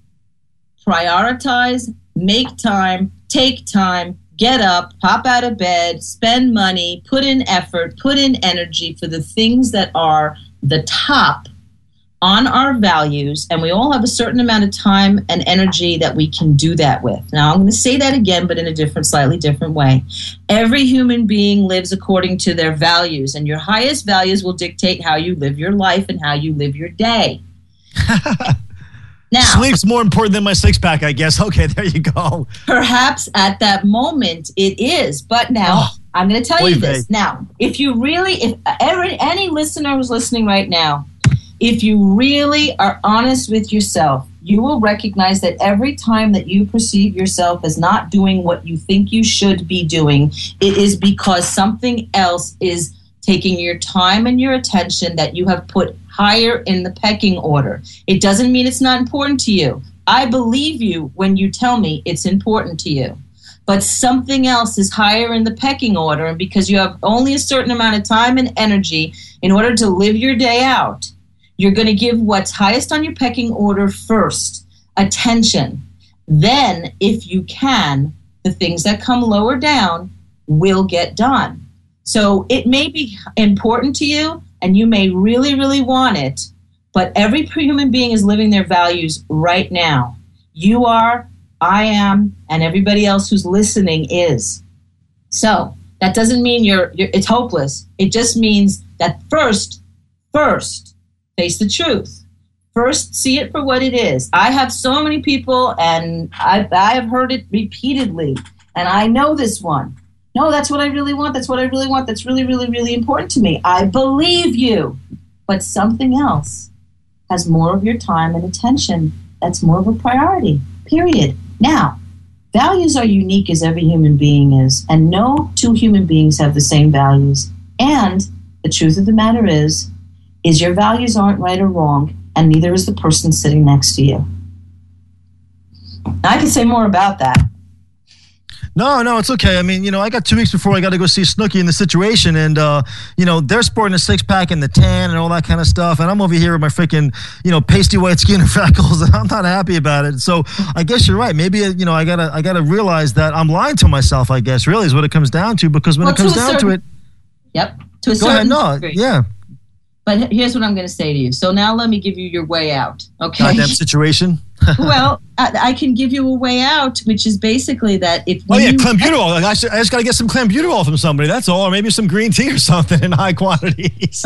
prioritize, make time, take time, get up, pop out of bed, spend money, put in effort, put in energy for the things that are the top on our values. And we all have a certain amount of time and energy that we can do that with. Now, I'm going to say that again, but in a different, slightly different way. Every human being lives according to their values, and your highest values will dictate how you live your life and how you live your day. Now, sleep's more important than my six-pack, I guess. Okay, there you go. Perhaps at that moment it is, but now oh, I'm going to tell you this. Vague. Now, if you really, if every, any listener who's listening right now, if you really are honest with yourself, you will recognize that every time that you perceive yourself as not doing what you think you should be doing, it is because something else is taking your time and your attention that you have put higher in the pecking order. It doesn't mean it's not important to you. I believe you when you tell me it's important to you. But something else is higher in the pecking order, and because you have only a certain amount of time and energy in order to live your day out, you're going to give what's highest on your pecking order first, attention. Then, if you can, the things that come lower down will get done. So it may be important to you, and you may really, really want it, but every human being is living their values right now. You are, I am, and everybody else who's listening is. So that doesn't mean you're, you're it's hopeless. It just means that first, first, face the truth. First, see it for what it is. I have so many people, and I, I have heard it repeatedly, and I know this one. No, that's what I really want. That's what I really want. That's really, really, really important to me. I believe you. But something else has more of your time and attention. That's more of a priority, period. Now, values are unique as every human being is, and no two human beings have the same values. And the truth of the matter is, is your values aren't right or wrong, and neither is the person sitting next to you. Now, I can say more about that. No, no, it's okay. I mean, you know, I got two weeks before I got to go see Snooki in the Situation, and, uh, you know, they're sporting a six-pack and the tan and all that kind of stuff, and I'm over here with my freaking, you know, pasty white skin and freckles, and I'm not happy about it. So I guess you're right. Maybe, you know, I got to I gotta realize that I'm lying to myself, I guess, really is what it comes down to, because when well, it comes to down certain, to it... Yep, to a go certain ahead, no, degree. Yeah. But here's what I'm going to say to you. So now let me give you your way out, okay? Goddamn situation. Well, I, I can give you a way out, which is basically that if oh yeah, you, clenbuterol. I, should, I just got to get some clenbuterol from somebody. That's all, or maybe some green tea or something in high quantities.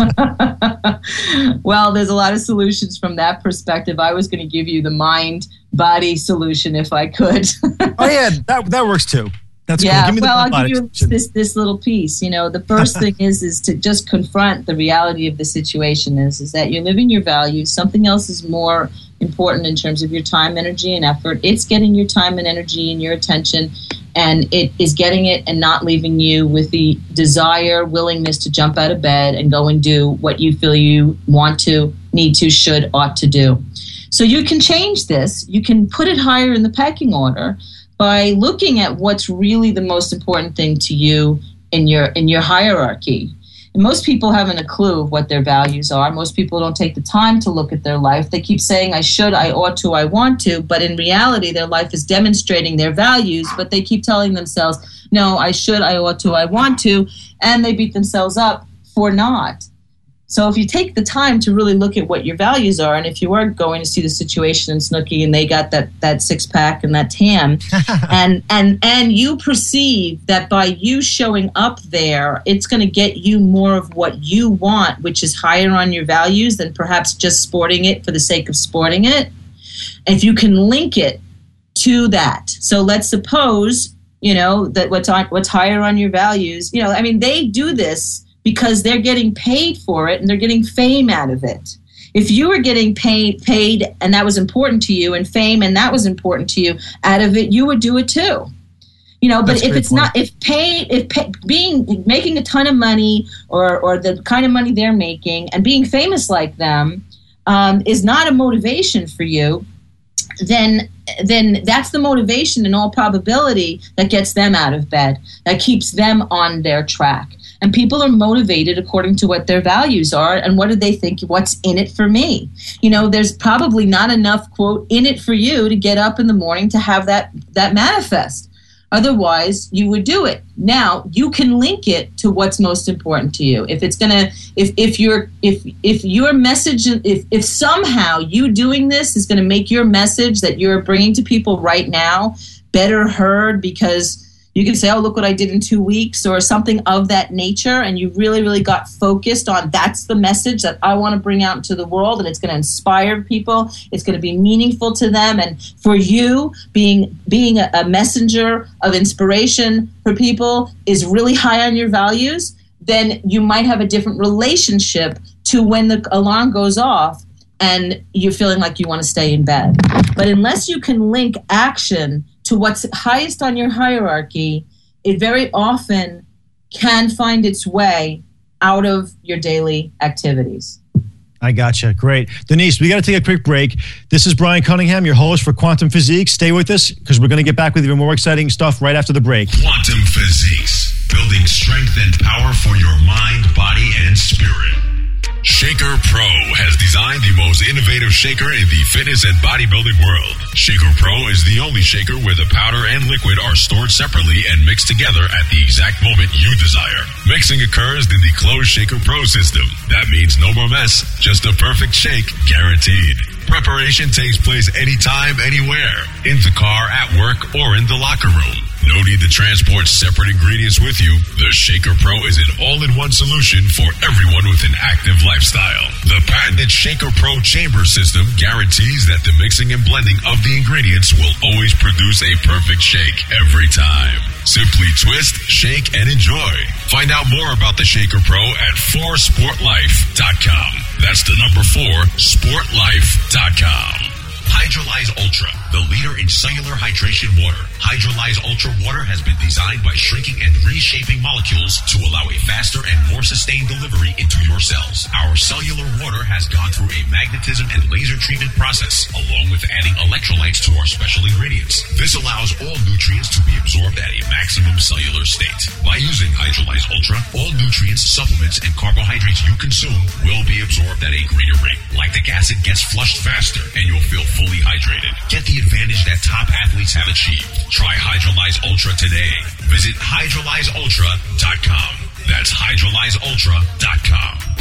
Well, there's a lot of solutions from that perspective. I was going to give you the mind-body solution if I could. Oh yeah, that that works too. That's yeah, cool. Give me well, the I'll give you this this little piece. You know, the first thing is is to just confront the reality of the situation. Is is that you're living your values. Something else is more important in terms of your time, energy, and effort. It's getting your time and energy and your attention, and it is getting it and not leaving you with the desire, willingness to jump out of bed and go and do what you feel you want to, need to, should, ought to do. So you can change this. You can put it higher in the pecking order by looking at what's really the most important thing to you in your in your hierarchy. And most people haven't a clue of what their values are. Most people don't take the time to look at their life. They keep saying, I should, I ought to, I want to, but in reality, their life is demonstrating their values, but they keep telling themselves, no, I should, I ought to, I want to, and they beat themselves up for not. So if you take the time to really look at what your values are, and if you are going to see the situation in Snooki and they got that, that six pack and that tan, and and and you perceive that by you showing up there, it's going to get you more of what you want, which is higher on your values than perhaps just sporting it for the sake of sporting it. If you can link it to that, so let's suppose you know that what's on what's higher on your values. You know, I mean, they do this because they're getting paid for it and they're getting fame out of it. If you were getting paid, paid and that was important to you, and fame and that was important to you out of it, you would do it too. You know, but That's if it's point. not, if pay, if pay, being making a ton of money or or the kind of money they're making and being famous like them um, is not a motivation for you, then then that's the motivation in all probability that gets them out of bed, that keeps them on their track. And people are motivated according to what their values are and what do they think, what's in it for me. You know, there's probably not enough, quote, in it for you to get up in the morning to have that that manifest. Otherwise, you would do it. Now, you can link it to what's most important to you. If it's gonna, if if your if if your message, if if somehow you doing this is gonna make your message that you're bringing to people right now better heard, because you can say, oh, look what I did in two weeks or something of that nature. And you really, really got focused on that's the message that I want to bring out into the world. And it's going to inspire people. It's going to be meaningful to them. And for you, being being a, a messenger of inspiration for people is really high on your values, then you might have a different relationship to when the alarm goes off and you're feeling like you want to stay in bed. But unless you can link action to what's highest on your hierarchy, it very often can find its way out of your daily activities. I gotcha. Great. Denise, we got to take a quick break. This is Brian Cunningham, your host for Quantum Physiques. Stay with us because we're going to get back with even more exciting stuff right after the break. Quantum Physiques, building strength and power for your mind, body, and spirit. Shaker Pro has designed the most innovative shaker in the fitness and bodybuilding world. Shaker Pro is the only shaker where the powder and liquid are stored separately and mixed together at the exact moment you desire. Mixing occurs in the closed Shaker Pro system. That means no more mess, just a perfect shake, guaranteed. Preparation takes place anytime, anywhere, in the car, at work, or in the locker room. No need to transport separate ingredients with you. The Shaker Pro is an all-in-one solution for everyone with an active lifestyle. The patented Shaker Pro chamber system guarantees that the mixing and blending of the ingredients will always produce a perfect shake every time. Simply twist, shake, and enjoy. Find out more about the Shaker Pro at four sport life dot com. That's the number four, sport life dot com. Hydrolyze Ultra, the leader in cellular hydration water. Hydrolyze Ultra water has been designed by shrinking and reshaping molecules to allow a faster and more sustained delivery into your cells. Our cellular water has gone through a magnetism and laser treatment process, along with adding electrolytes to our special ingredients. This allows all nutrients to be absorbed at a maximum cellular state. By using Hydrolyze Ultra, all nutrients, supplements, and carbohydrates you consume will be absorbed at a greater rate. Lactic acid gets flushed faster, and you'll feel fully hydrated. Get the advantage that top athletes have achieved. Try Hydrolyze Ultra today. Visit hydrolyze ultra dot com. That's hydrolyze ultra dot com.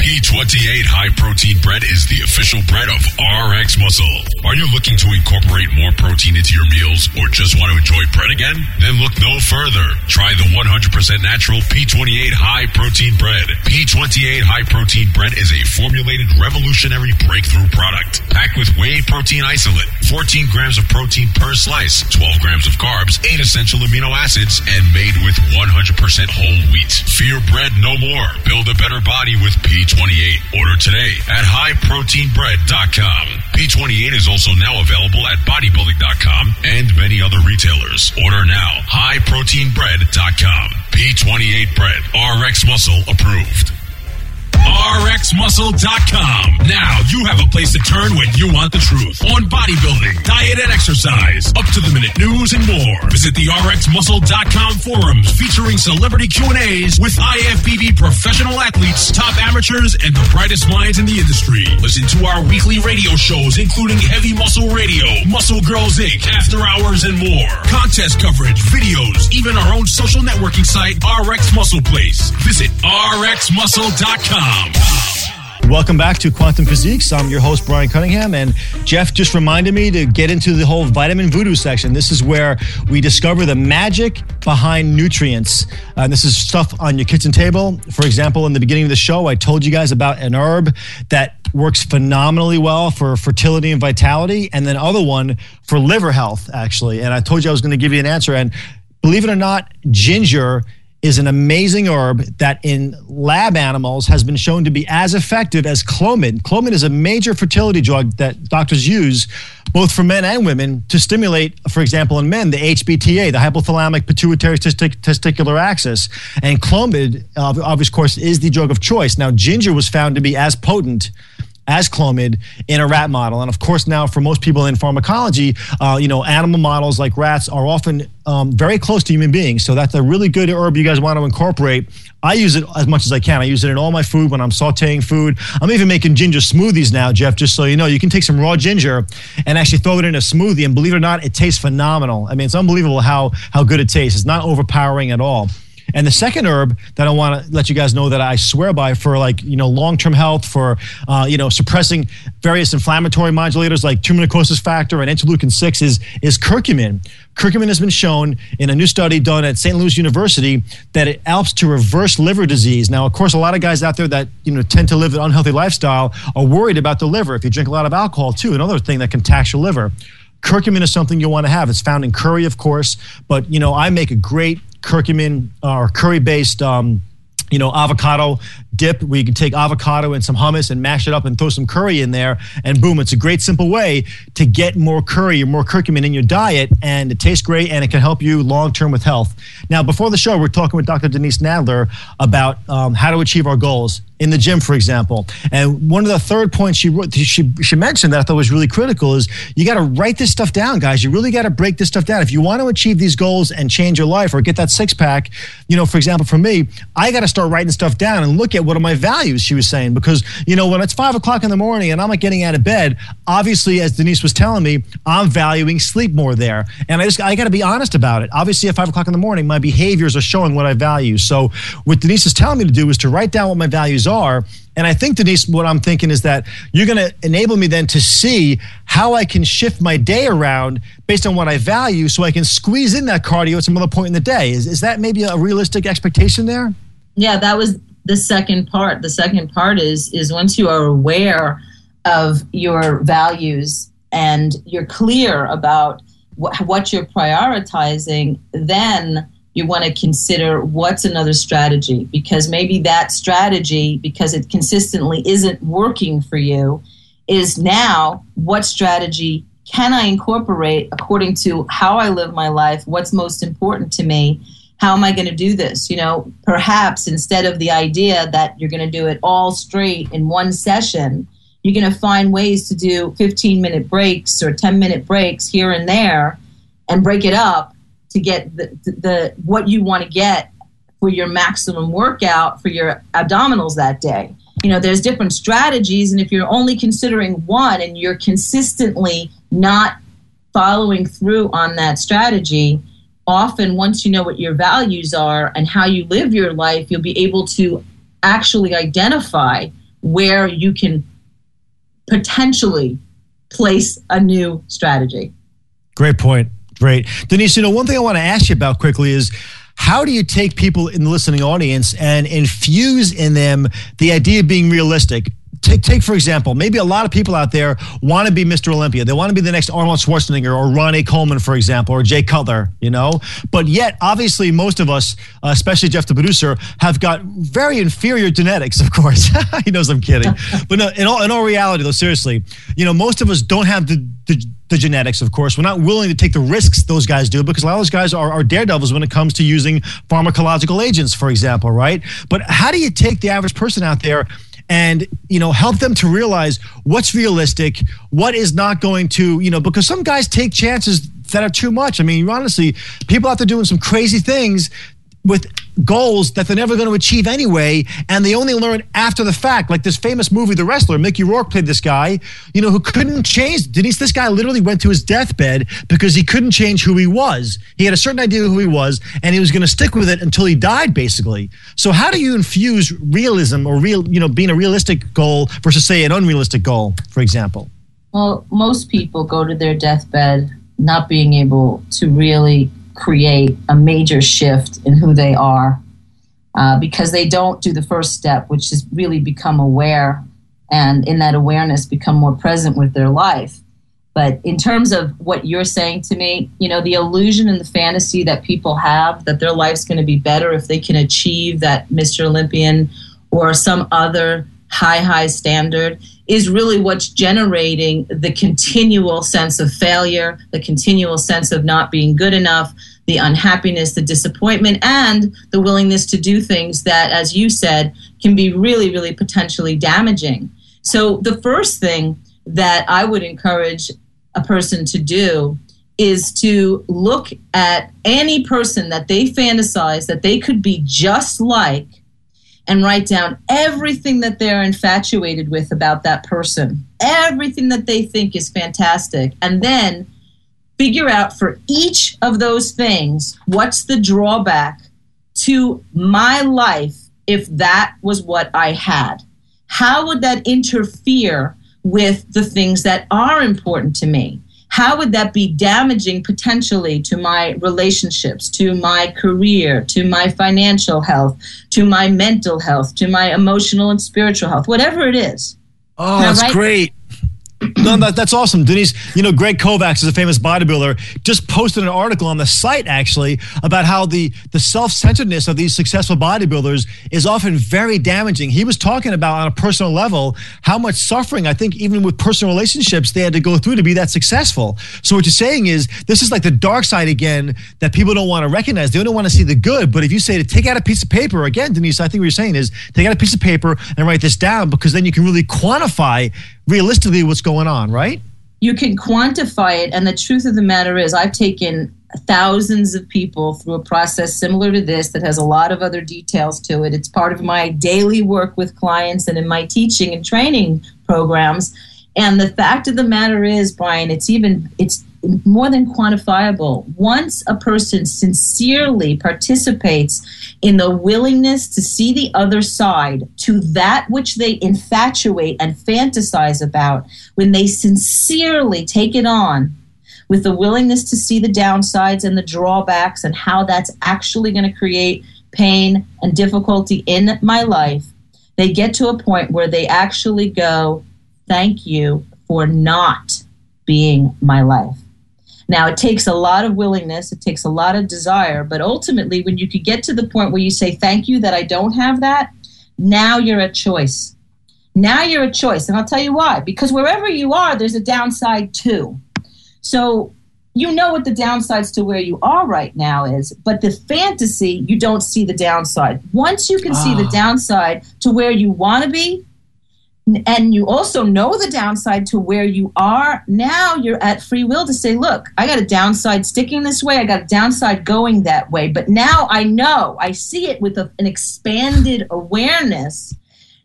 P twenty-eight High Protein Bread is the official bread of R X Muscle. Are you looking to incorporate more protein into your meals or just want to enjoy bread again? Then look no further. Try the one hundred percent natural P twenty-eight High Protein Bread. P twenty-eight High Protein Bread is a formulated revolutionary breakthrough product packed with whey protein isolate, fourteen grams of protein per slice, twelve grams of carbs, eight essential amino acids, and made with one hundred percent whole wheat. Fear bread no more. Build a better body with P twenty-eight. Order today at high protein bread dot com. P twenty-eight is also now available at bodybuilding dot com and many other retailers. Order now. high protein bread dot com. P twenty-eight bread. R X Muscle approved. R X muscle dot com. Now you have a place to turn when you want the truth on bodybuilding, diet, and exercise, up to the minute news and more. Visit the R X muscle dot com forums featuring celebrity Q and A's with I F B B professional athletes, top amateurs, and the brightest minds in the industry. Listen to our weekly radio shows, including Heavy Muscle Radio, Muscle Girls Incorporated, After Hours, and more. Contest coverage, videos, even our own social networking site, R X Muscle Place. Visit R X muscle dot com. Welcome back to Quantum Physiques. I'm your host, Brian Cunningham, and Jeff just reminded me to get into the whole vitamin voodoo section. This is where we discover the magic behind nutrients. Uh, this is stuff on your kitchen table. For example, in the beginning of the show, I told you guys about an herb that works phenomenally well for fertility and vitality, and then other one for liver health, actually. And I told you I was going to give you an answer, and believe it or not, ginger is an amazing herb that in lab animals has been shown to be as effective as Clomid. Clomid is a major fertility drug that doctors use both for men and women to stimulate, for example, in men, the H B T A, the hypothalamic pituitary testic- testicular axis. And Clomid, uh, obviously, of course, is the drug of choice. Now, ginger was found to be as potent as Clomid in a rat model. And of course, now for most people in pharmacology, uh, you know, animal models like rats are often um, very close to human beings. So that's a really good herb you guys want to incorporate. I use it as much as I can. I use it in all my food when I'm sauteing food. I'm even making ginger smoothies now, Jeff, just so you know. You can take some raw ginger and actually throw it in a smoothie, and believe it or not, it tastes phenomenal. I mean, it's unbelievable how, how good it tastes. It's not overpowering at all. And the second herb that I want to let you guys know that I swear by for, like, you know, long-term health, for, uh, you know, suppressing various inflammatory modulators like tumor necrosis factor and interleukin six is, is curcumin. Curcumin has been shown in a new study done at Saint Louis University that it helps to reverse liver disease. Now, of course, a lot of guys out there that, you know, tend to live an unhealthy lifestyle are worried about the liver. If you drink a lot of alcohol, too, another thing that can tax your liver. Curcumin is something you want to have. It's found in curry, of course, but, you know, I make a great curcumin uh, or curry-based, um, you know, avocado dip where you can take avocado and some hummus and mash it up and throw some curry in there, and boom, it's a great simple way to get more curry or more curcumin in your diet, and it tastes great and it can help you long-term with health. Now, before the show, we're talking with Doctor Denise Nadler about um, how to achieve our goals in the gym, for example. And one of the third points she wrote, she, she mentioned that I thought was really critical is you got to write this stuff down, guys. You really got to break this stuff down. If you want to achieve these goals and change your life or get that six pack, you know, for example, for me, I got to start writing stuff down and look at what are my values, she was saying, because, you know, when it's five o'clock in the morning and I'm not getting out of bed, obviously, as Denise was telling me, I'm valuing sleep more there. And I just, I got to be honest about it. Obviously, at five o'clock in the morning, my behaviors are showing what I value. So what Denise is telling me to do is to write down what my values are. And I think, Denise, what I'm thinking is that you're going to enable me then to see how I can shift my day around based on what I value so I can squeeze in that cardio at some other point in the day. Is, is that maybe a realistic expectation there? Yeah, that was the second part. The second part is is once you are aware of your values and you're clear about wh- what you're prioritizing, then you want to consider what's another strategy, because maybe that strategy, because it consistently isn't working for you, is now what strategy can I incorporate according to how I live my life, what's most important to me, how am I going to do this? You know, perhaps instead of the idea that you're going to do it all straight in one session, you're going to find ways to do fifteen-minute breaks or ten-minute breaks here and there and break it up to get the, the, the what you want to get for your maximum workout for your abdominals that day. You know, there's different strategies, and if you're only considering one and you're consistently not following through on that strategy, often once you know what your values are and how you live your life, you'll be able to actually identify where you can potentially place a new strategy. Great point. Great. Denise, you know, one thing I want to ask you about quickly is, how do you take people in the listening audience and infuse in them the idea of being realistic? Take, take for example, maybe a lot of people out there want to be Mister Olympia. They want to be the next Arnold Schwarzenegger or Ron A. Coleman, for example, or Jay Cutler, you know? But yet, obviously, most of us, uh, especially Jeff, the producer, have got very inferior genetics, of course. He knows I'm kidding. But no, in all, in all reality, though, seriously, you know, most of us don't have the, the the genetics, of course. We're not willing to take the risks those guys do, because a lot of those guys are, are daredevils when it comes to using pharmacological agents, for example, right? But how do you take the average person out there and, you know, help them to realize what's realistic, what is not going to, you know, because some guys take chances that are too much. I mean, honestly, people out there doing some crazy things with goals that they're never going to achieve anyway, and they only learn after the fact. Like this famous movie, The Wrestler, Mickey Rourke played this guy, you know, who couldn't change. Denise, this guy literally went to his deathbed because he couldn't change who he was. He had a certain idea of who he was, and he was going to stick with it until he died, basically. So how do you infuse realism or real, you know, being a realistic goal versus, say, an unrealistic goal, for example? Well, most people go to their deathbed not being able to really create a major shift in who they are uh, because they don't do the first step, which is really become aware, and in that awareness become more present with their life. But in terms of what you're saying to me, you know, the illusion and the fantasy that people have that their life's going to be better if they can achieve that Mister Olympian or some other high, high standard is really what's generating the continual sense of failure, the continual sense of not being good enough, the unhappiness, the disappointment, and the willingness to do things that, as you said, can be really, really potentially damaging. So the first thing that I would encourage a person to do is to look at any person that they fantasize that they could be just like, and write down everything that they're infatuated with about that person, everything that they think is fantastic, and then figure out for each of those things, what's the drawback to my life if that was what I had? How would that interfere with the things that are important to me? How would that be damaging potentially to my relationships, to my career, to my financial health, to my mental health, to my emotional and spiritual health, whatever it is? Oh, that's right? Great. No, that, that's awesome. Denise, you know, Greg Kovacs is a famous bodybuilder, just posted an article on the site, actually, about how the, the self-centeredness of these successful bodybuilders is often very damaging. He was talking about, on a personal level, how much suffering, I think, even with personal relationships, they had to go through to be that successful. So what you're saying is, this is like the dark side again that people don't want to recognize. They don't want to see the good. But if you say to take out a piece of paper, again, Denise, I think what you're saying is, take out a piece of paper and write this down, because then you can really quantify realistically what's going on, right? You can quantify it, and the truth of the matter is I've taken thousands of people through a process similar to this that has a lot of other details to it. It's part of my daily work with clients and in my teaching and training programs. And the fact of the matter is, Brian, it's even it's more than quantifiable. Once a person sincerely participates in the willingness to see the other side to that which they infatuate and fantasize about, when they sincerely take it on with the willingness to see the downsides and the drawbacks and how that's actually going to create pain and difficulty in my life, they get to a point where they actually go, thank you for not being my life. Now, it takes a lot of willingness, it takes a lot of desire, but ultimately, when you could get to the point where you say, thank you that I don't have that, now you're at choice. Now you're at choice, and I'll tell you why. Because wherever you are, there's a downside too. So you know what the downsides to where you are right now is, but the fantasy, you don't see the downside. Once you can ah. see the downside to where you want to be, and you also know the downside to where you are, now you're at free will to say, look, I got a downside sticking this way, I got a downside going that way, but now I know, I see it with a, an expanded awareness.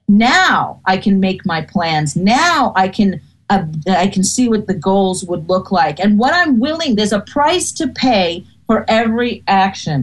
Now I can make my plans. Now I can uh, I can see what the goals would look like. And what I'm willing, there's a price to pay for every action.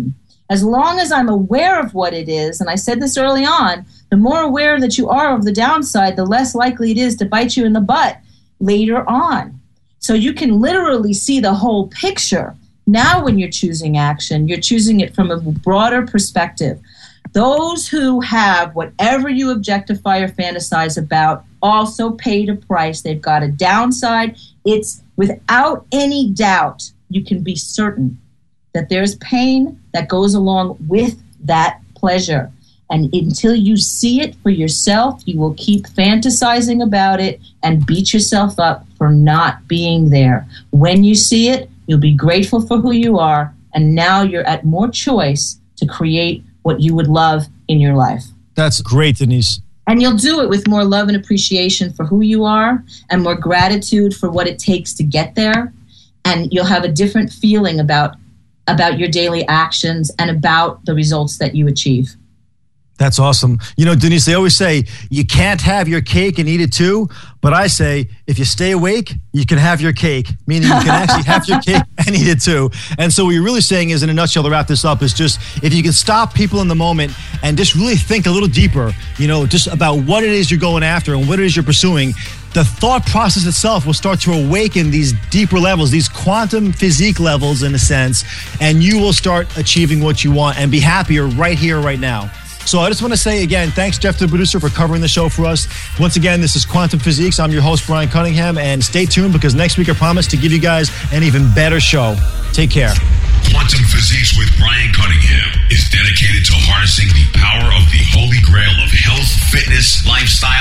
As long as I'm aware of what it is, and I said this early on, the more aware that you are of the downside, the less likely it is to bite you in the butt later on. So you can literally see the whole picture. Now when you're choosing action, you're choosing it from a broader perspective. Those who have whatever you objectify or fantasize about also paid a price. They've got a downside. It's without any doubt, you can be certain that there's pain that goes along with that pleasure. And until you see it for yourself, you will keep fantasizing about it and beat yourself up for not being there. When you see it, you'll be grateful for who you are, and now you're at more choice to create what you would love in your life. That's great, Denise. And you'll do it with more love and appreciation for who you are and more gratitude for what it takes to get there. And you'll have a different feeling about, about your daily actions and about the results that you achieve. That's awesome. You know, Denise, they always say you can't have your cake and eat it too. But I say, if you stay awake, you can have your cake, meaning you can actually have your cake and eat it too. And so what you're really saying is, in a nutshell, to wrap this up, is just if you can stop people in the moment and just really think a little deeper, you know, just about what it is you're going after and what it is you're pursuing, the thought process itself will start to awaken these deeper levels, these quantum physique levels in a sense, and you will start achieving what you want and be happier right here, right now. So I just want to say again, thanks, Jeff, the producer, for covering the show for us. Once again, this is Quantum Physiques. I'm your host, Brian Cunningham, and stay tuned because next week I promise to give you guys an even better show. Take care. Quantum Physiques with Brian Cunningham is dedicated to harnessing the power of the holy grail of health, fitness, lifestyle,